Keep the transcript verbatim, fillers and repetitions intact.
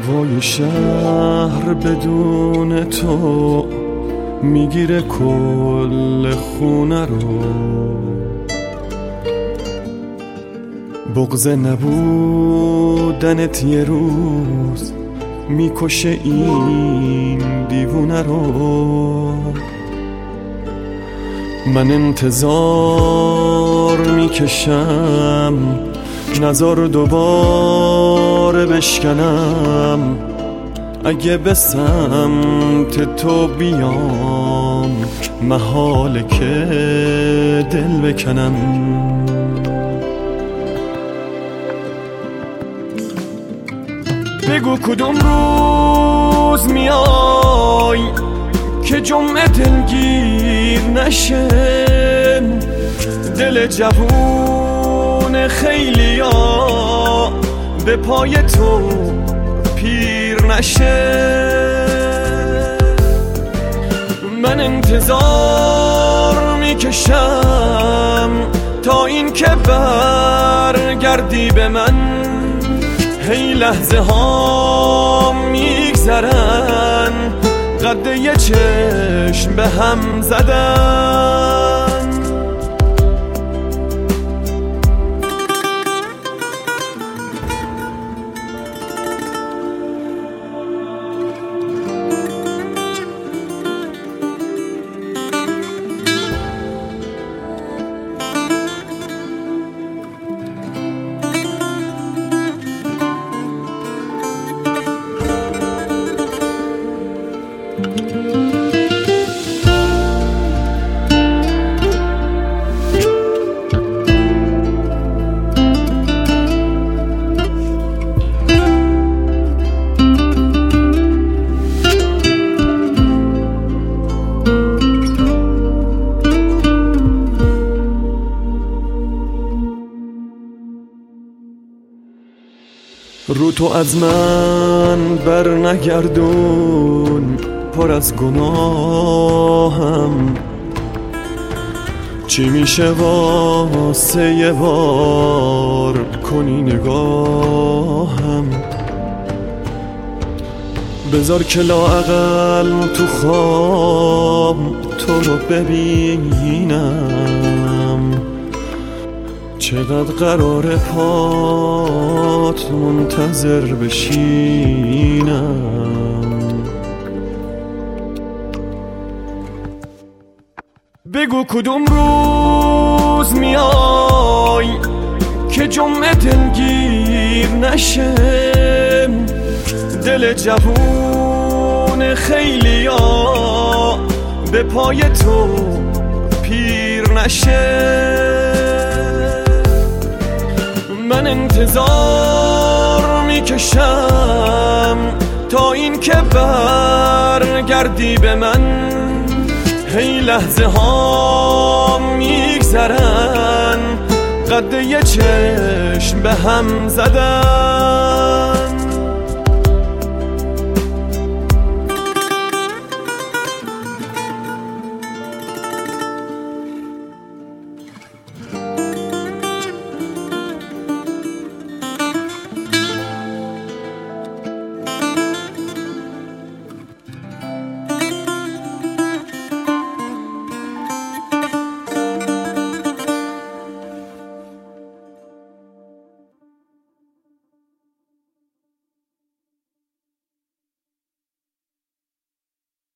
هوای شهر بدون تو میگیره کل خونه رو، بغض نبودنت یه روز میکشه این دیوونه رو. من انتظار میکشم نظر دوباره بشکنم، اگه به سمت تو بیام محاله که دل بکنم. بگو کدوم روز میای که جمعه دلگیر نشه، دل جوون خیلیا به پای تو پیر نشه. من انتظار میکشم تا این که برگردی به من، هی لحظه ها میگذرن قد یه چشم به هم زدن. رو تو از من بر نگردون، پر از گناهم، چی میشه واسه یه بار کنی نگاهم. بذار که لااقل تو خواب تو رو ببینم، چقدر قراره پات منتظر بشینم. بگو کدوم روز میای که جمعه دلگیر نشه، دل جوون خیلیا به پای تو پیر نشه. من انتظار میکشم تا این که برگردی به من، هی لحظه ها میگذرن قد یه چشم به هم زدن.